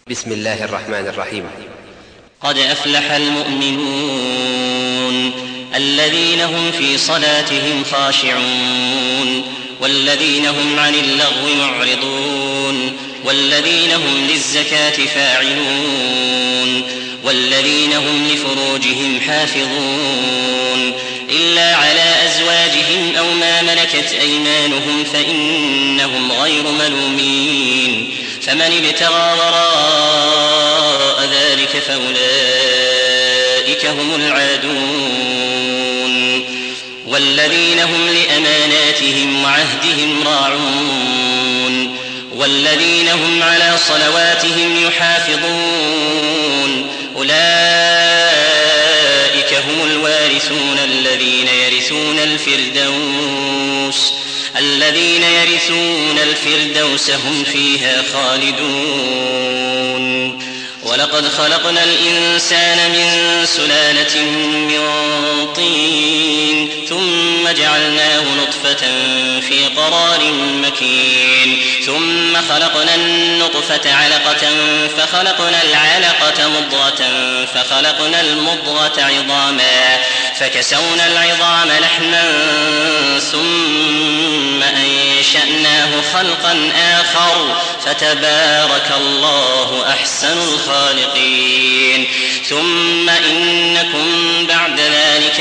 بسم الله الرحمن الرحيم. قد أفلح المؤمنون الذين هم في صلاتهم خاشعون والذين هم عن اللغو معرضون والذين هم للزكاة فاعلون والذين هم لفروجهم حافظون إلا على أزواجهم أو ما ملكت أيمانهم فإنهم غير ملومين فمن ابتغى وراء ذلك فأولئك هم العادون والذين هم لأماناتهم وعهدهم راعون والذين هم على صلواتهم يحافظون أولئك هم الوارثون الذين يرثون الفردوس هم فيها خالدون. ولقد خلقنا الإنسان من سلالة من طين ثم جعلناه نطفة في قرار مكين ثم خلقنا النطفة علقة فخلقنا العلقة مضغة فخلقنا المضغة عظاما فكسونا العظام لحما ثم أنشأناه خلقا آخر فتبارك الله أحسن الخالقين. ثم إنكم بعد ذلك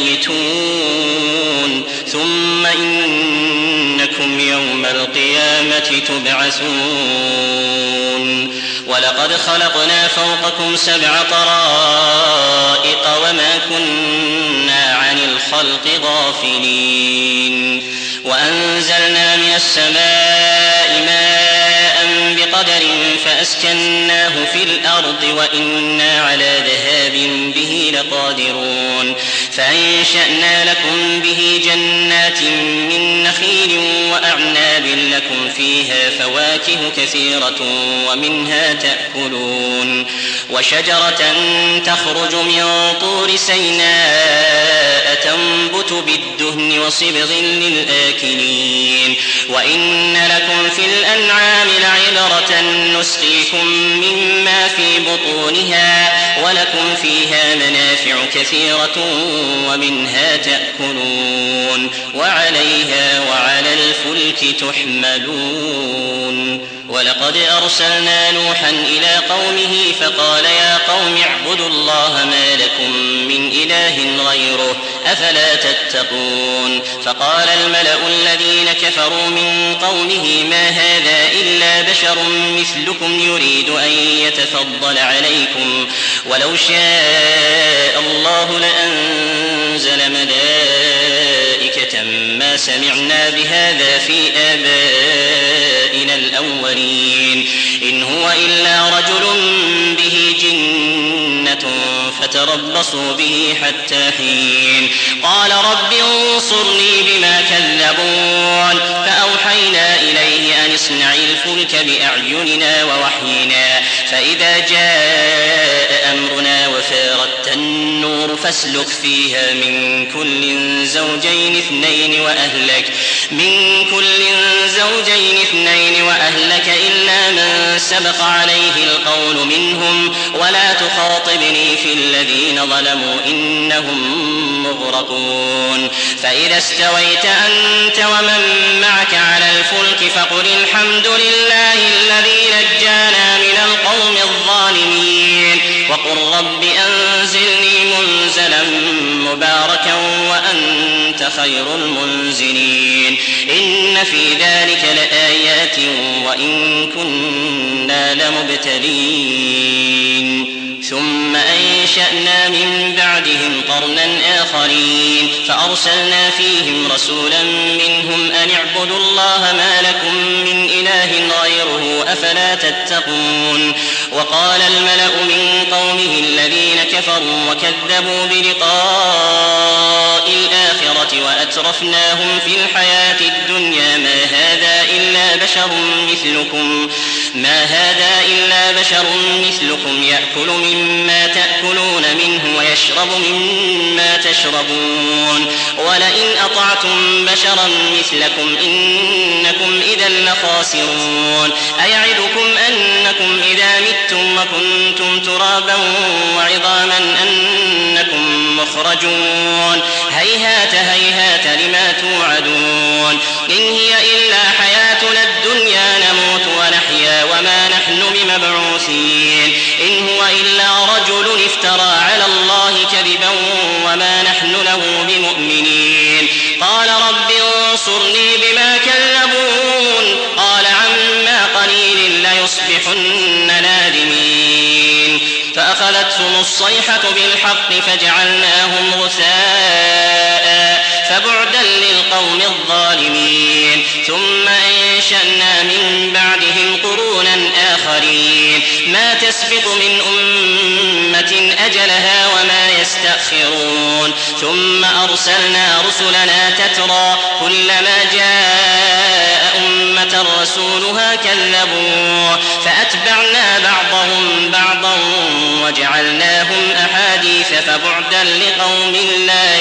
لميتون ثم إنكم يوم القيامة تبعثون. ولقد خلقنا فوقكم 7 طرائق وما كنا عن الخلق غافلين وأنزلنا من السماء ماء بقدر فأسكناه في الأرض وإنا على ذهاب به لقادرون فأنشأنا لكم به جنات من نخيل وأعناب لكم فيها فواكه كثيرة ومنها تأكلون وشجرة تخرج من طور سيناء تنبت بالدهن وصبغ للآكلين وإن لكم في الأنعام لعبرة نسقيكم مما في بطونها ولكم فيها منافع كثيرة ومنها تأكلون وعليها وعلى الفلك تحملون. ولقد أرسلنا نوحا إلى قومه فقال يا قوم اعبدوا الله ما لكم من إله غيره أفلا تتقون. فقال الملأ الذين كفروا من قومه ما هذا إلا بشر مثلكم يريد أن يتفضل عليكم ولو شاء الله لأنزل ملائكة ما سمعنا بهذا في آبائنا الأولين إن هو إلا رجل به جنة فتربصوا به حتى حين. قال رب انصرني بما كذبون فأوحينا إليه أن اصنع الفلك بأعيننا ووحينا فإذا جاء أمرنا وفارت النور فاسلك فيها من كل زوجين اثنين وأهلك إلا من سبق عليه القول منهم ولا تخاطبني في الذين ظلموا إنهم مغرقون. فإذا استويت أنت ومن معك على الفلك فقل الحمد لله الذي نجانا من القوم الظالمين وقل رب أنزلني منزلا مباركا وأنت خير المنزلين. إن في ذلك لآيات وإن كنا لمبتلين. ثم أنشأنا من بعدهم قرنا آخرين فأرسلنا فيهم رسولا منهم أن اعبدوا الله ما لكم من إله غيره أفلا تتقون. وقال الملأ من قومه الذين كفروا وكذبوا بلقاء الآخرة وأترفناهم في الحياة الدنيا ما هذا إلا بشر مثلكم يأكل مما تأكلون منه ويشرب مما تشربون ولئن أطعتم بشرا مثلكم إنكم إذا لخاسرون. أيعدكم أنكم إذا متم ثم كنتم ترابا وعظاما أنكم مخرجون هيهات هيهات لما توعدون إن هي إلا حياتنا الدنيا نموت ونحيا وما نحن بمبعوثين إن هو إلا رجل افترى على الله كذبا وما نحن له بمؤمنين قال رب انصرني بما كذبون قال عما قليل ليصبحن نادمين فأخذتهم الصيحة بالحق فجعلناهم غثاء فبعدا للقوم الظالمين ثم أنشأنا من بعدهم قرونا آخرين ما تسبق من أمة أجلها وما يستأخرون ثم أرسلنا رسلنا تترى كلما جاء أمة رسولها كذبوه فأتبعنا بعضهم بعضا وجعلناهم أحاديث فبعدا لقوم لا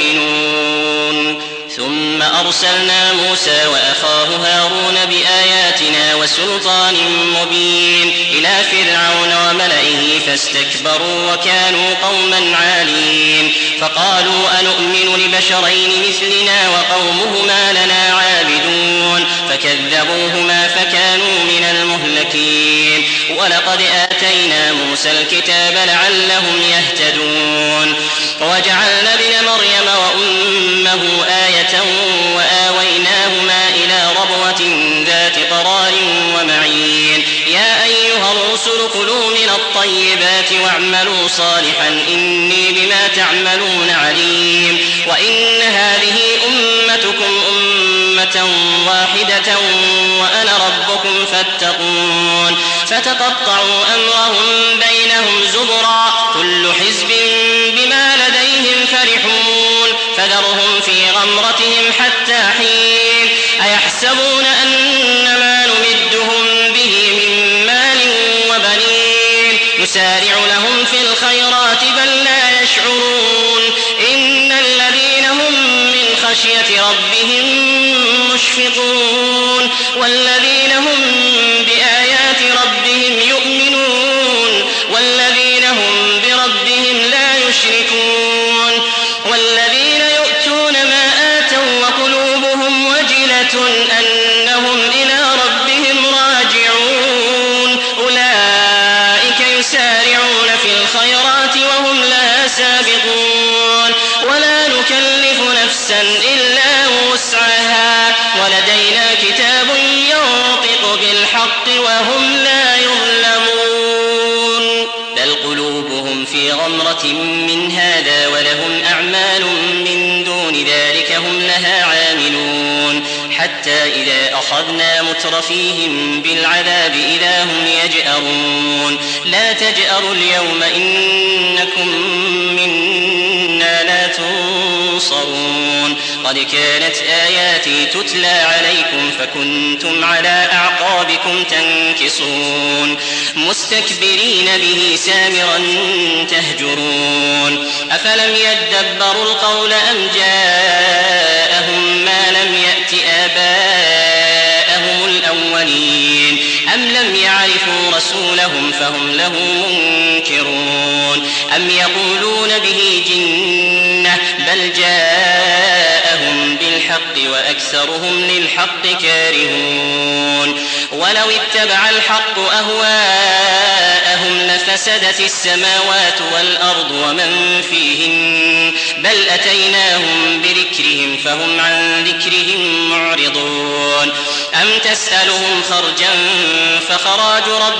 يؤمنون ثم أرسلنا موسى وأخاه هارون بآياتنا وسلطان مبين إلى فرعون وملئه فاستكبروا وكانوا قوما عالين فقالوا أنؤمن لبشرين مثلنا وقومهما لنا عابدون فكذبوهما فكانوا من المهلكين ولقد آتينا موسى الكتاب لعلهم يهتدون وجعلنا ابن مريم وأمه آية وآويناهما إلى ربوة ذات قرار ومعين يا أيها الرسل كلوا من الطيبات واعملوا صالحا إني بما تعملون عليم وإن هذه أمتكم أمة واحدة وأنا ربكم فاتقون فتقطعوا أمرهم بينهم زبرا كل حزب بما لديهم فرحون فذرهم في غمرتهم حتى حين أيحسبون أن ما نمدهم به من مال وبنين نسارع لهم في الخيرات بل لا يشعرون إن الذين هم من خشية ربهم مشفقون والذين هم بآيات ربهم يؤمنون والذين هم بربهم لا يشركون والذين يؤتون ما آتوا وقلوبهم وجلة أنهم إلى ربهم راجعون أولئك يسارعون في الخيرات وهم لا سابقون ولا نكلف نفسا إلا وسعها ولدينا كتاب ينطق بالحق وهم لا يظلمون بل قلوبهم في غمرة من هذا ولهم أعمال من دون ذلك هم لها عاملون حتى إذا أخذنا مترفيهم بالعذاب إذا هم يجأرون لا تجأروا اليوم إنكم منا لا تنصرون قد كانت آياتي تتلى عليكم فكنتم على أعقابكم تنكصون مستكبرين به سامرا تهجرون أفلم يدبروا القول أم جاءهم ما لم يأت آباءهم الأولين أم لم يعرفوا رسولهم فهم له منكرون أم يقولون به جنة بل جاءهم بالحق وأكثرهم للحق كارهون ولو اتبع الحق أهواءهم لفسدت السماوات والأرض ومن فيهن بل أتيناهم بذكرهم فهم عن ذكرهم معرضون أم تسألهم خرجا فخراج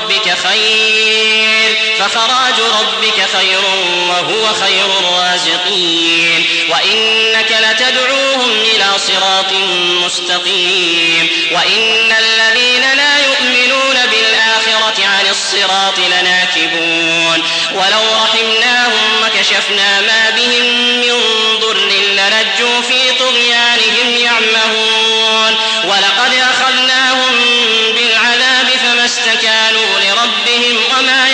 ربك خير وهو خير الرازقين وإنك لتدعوهم إلى صراط مستقيم وإن الذين لا يؤمنون بالآخرة عن الصراط لناكبون ولو رحمناهم وكشفنا ما بهم من ضر للجوا في طغيانهم يعمهون ولقد أخذناهم بالعذاب فما استكانوا لربهم وما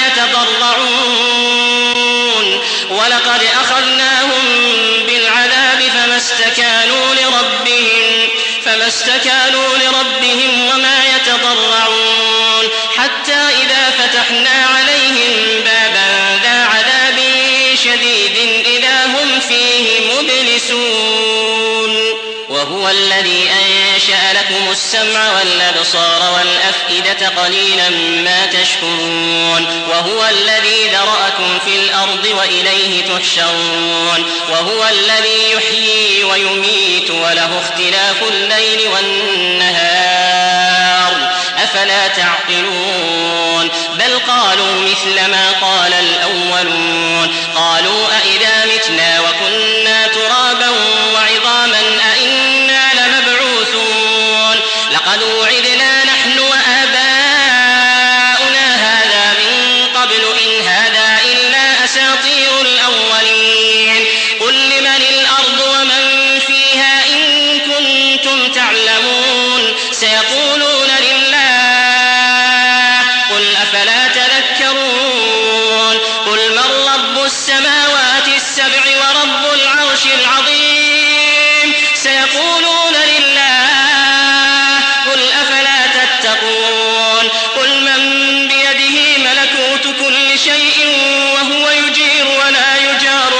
يتضرعون ولقد أخذناهم بالعذاب فما استكانوا لربهم وما يتضرعون حتى إذا فتحنا عليهم وهو الذي أنشأ لكم السمع والأبصار والأفئدة قليلا ما تشكرون وهو الذي ذرأكم في الأرض وإليه تحشرون وهو الذي يحيي ويميت وله اختلاف الليل والنهار أفلا تعقلون بل قالوا مثل ما قال الأولون قالوا أئذا متنا وكنا ترابا وعظاما أئنا لمبعوثون لقد وعدنا نحن وآباؤنا هذا من قبل إن هذا إلا أساطير الأولين قل لمن الأرض ومن فيها إن كنتم تعلمون سيقولون لله قل أفلا تذكرون قل من رب السماوات السبع ورب العرش العظيم سيقولون لله قل أفلا تتقون قل من بيده ملكوت كل شيء وهو يجير ولا يجار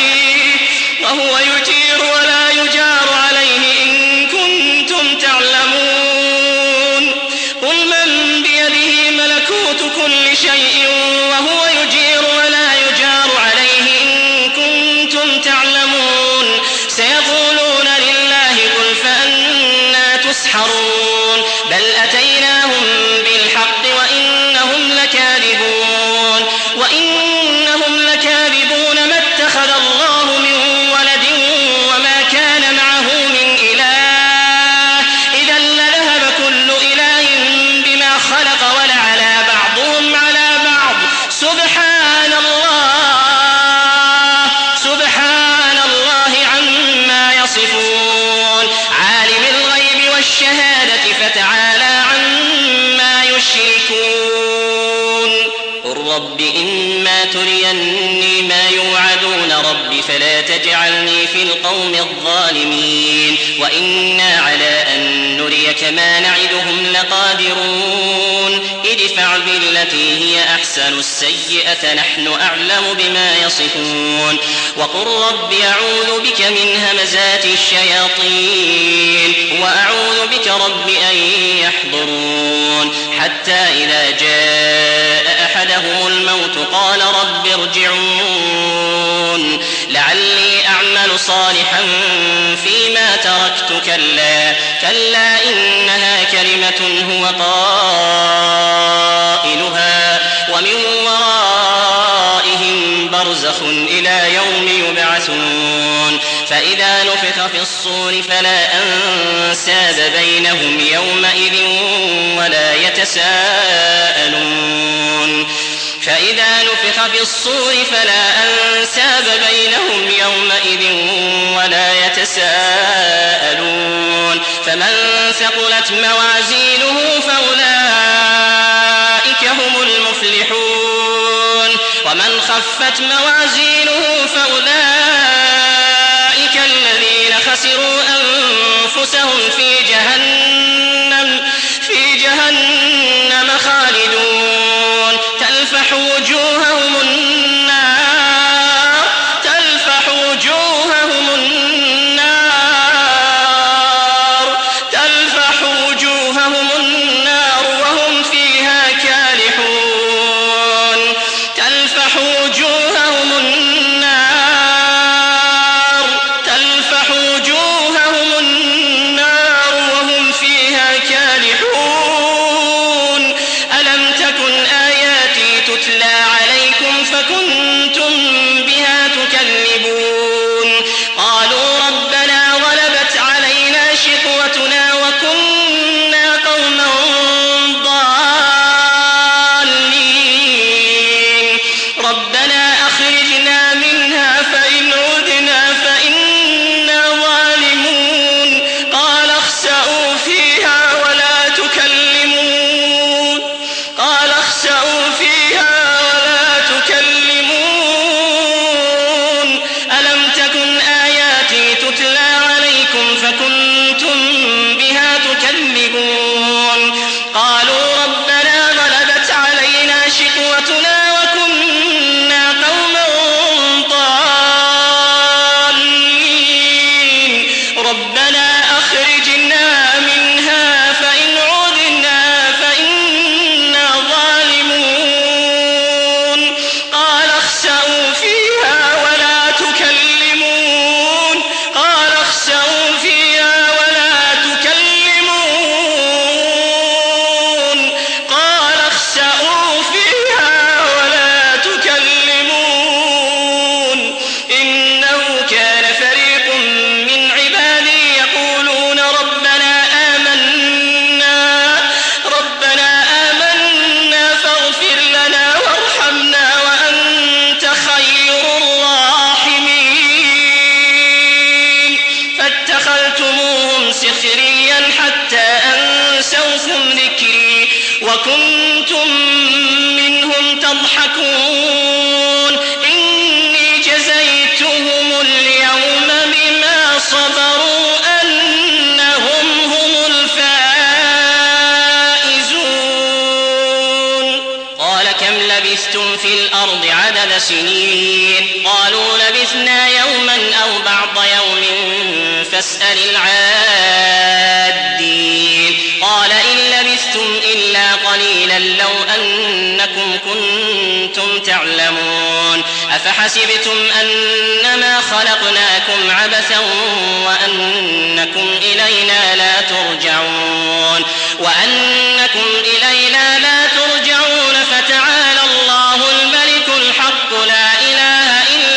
عليه إن كنتم تعلمون قل من بيده ملكوت كل شيء وهو يجير ولا يجار عليه إن كنتم تعلمون سيقولون لله قل فأنى تسحرون بل أتيناهم بالحق وإنهم لكاذبون ما اتخذ الله من ولد وما كان معه من إله إذا لذهب كل إله بما خلق ولعلى بعضهم على بعض سبحان الله عما يصفون عالم الغيب والشهادة فتعالى عما يشركون قل رب إما تريني ما يوعدون رب فلا تجعلني في القوم الظالمين وإنا على أن نريك ما نعدهم لقادرون ادفع بالتي هي أحسن السيئة نحن أعلم بما يصفون وقل رب أعوذ بك من همزات الشياطين وأعوذ بك رب أن يحضرون حتى إذا جاء أحدهم الموت قال رب ارجعون لعلي أعمل صالحا فيما تركت كلا إنها كلمة هو قائلها ومن ورائهم برزخ إلى يوم يبعثون فإذا نفخ في الصور فلا أنساب بينهم يومئذ ولا يتساءلون فمن ثقلت موازينه فأولئك هم المفلحون ومن خفت موازينه فأولئك الذين خسروا أنفسهم في جهنم خالدون تلفح وجوههم النار وهم فيها كالحون تلفح وجوههم النار وهم فيها يضحكون إني جزيتهم اليوم بما صبروا أنهم هم الفائزون قال كم لبثتم في الأرض عدد سنين قالوا لبثنا يوما أو بعض يوم فاسأل العادين قال إن لبثتم إلا قليلا لو أنكم كنتم تعلمون أفحسبتم أنما خلقناكم عبثا وأنكم إلينا لا ترجعون فتعالى الله الملك الحق لا إله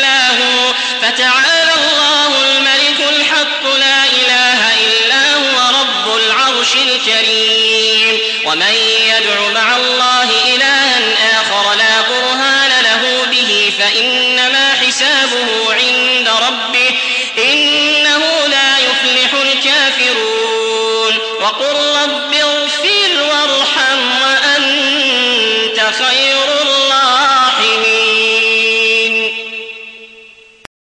إلا هو رب العرش الكريم ومن يدع مع الله إلها آخر لا برهان له به فإنما حسابه عند ربه إنه لا يفلح الكافرون وقل رب اغفر وارحم وأنت خير